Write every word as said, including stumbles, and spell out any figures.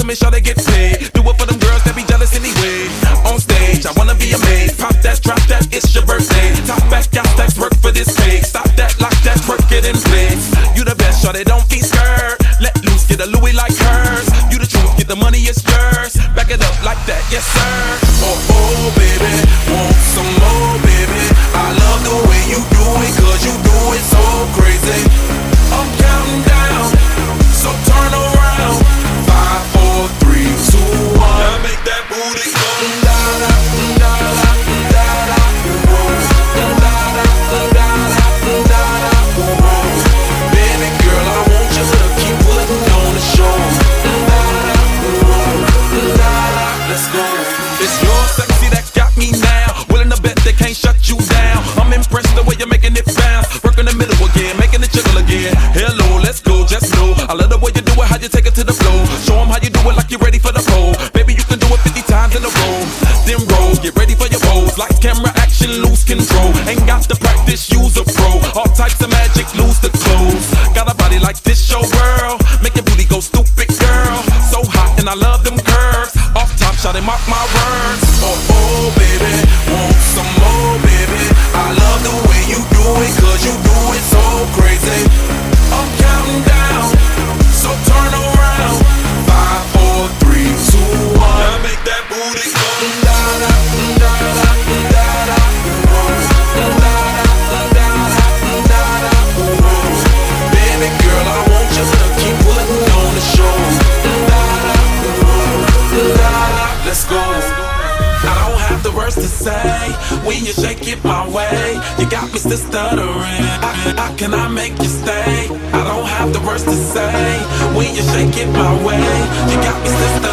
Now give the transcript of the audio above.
me, sure they get paid. Do it for them girls that be jealous anyway. On stage, I wanna be amazed. Pop that, drop that, it's your birthday. Top back, got stacks, work for this pay. Stop that, lock that, work it in place. You the best, sure they don't be scared. Let loose, get a Louis like hers. You the truth, get the money, it's yours. Back it up like that, yes sir. Oh, oh, baby, want some more, baby. I love the way you do it, cause you do it so crazy. I'm counting down, so turn around. Five, four, three, two, one. Now make that booty go da da da da da da. Da da da da da da. Baby girl, I want you to keep putting on the show. Da da da da. Let's go. It's your sexy that got me now. Willing to bet they can't shut you down. I'm impressed the way you're making it bounce. Work in the middle again, making it jiggle again. Hello, let's go, just know I love the way you do it, how you take it to the floor. Show them how you do it like you're ready for the pole. Baby, you can do it fifty times in a row. Then roll, get ready for your pose. Lights, camera, action, lose control. Ain't got to practice, use a pro. All types of magic, lose the clothes. Got a body like this, show world. Make your booty go stupid, girl. So hot and I love them curves. Off top, shot and mark my words. Oh, oh, baby, want some more, baby. I love the way you do it, cause you do it so crazy. I'm counting down, so turn around. Five, four, three, two, one. Now make that booty go da da da da da da. Da da da da da. Baby girl, I want you to keep putting on the show. Da da da da. Let's go. I don't have the words to say when you shake it my way. You got me still stuttering. How, how can I make you stay? I don't have the words to say when you shake it my way. You got me still stuttering.